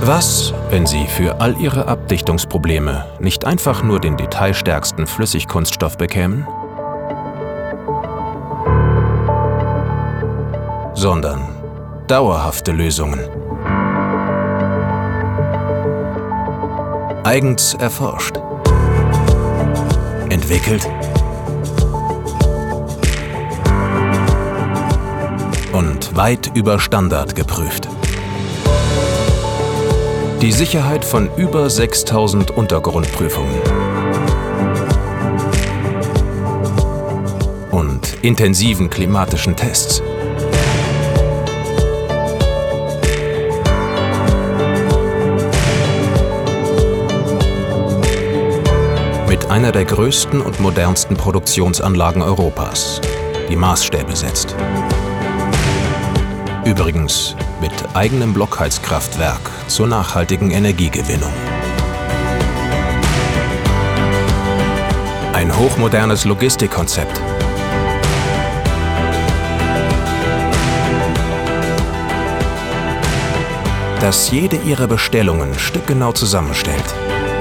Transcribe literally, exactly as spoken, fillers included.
Was, wenn Sie für all Ihre Abdichtungsprobleme nicht einfach nur den detailstärksten Flüssigkunststoff bekämen, sondern dauerhafte Lösungen? Eigens erforscht, entwickelt und weit über Standard geprüft. Die Sicherheit von über sechstausend Untergrundprüfungen und intensiven klimatischen Tests. Mit einer der größten und modernsten Produktionsanlagen Europas, die Maßstäbe setzt. Übrigens mit eigenem Blockheizkraftwerk zur nachhaltigen Energiegewinnung. Ein hochmodernes Logistikkonzept. Das jede Ihrer Bestellungen stückgenau zusammenstellt.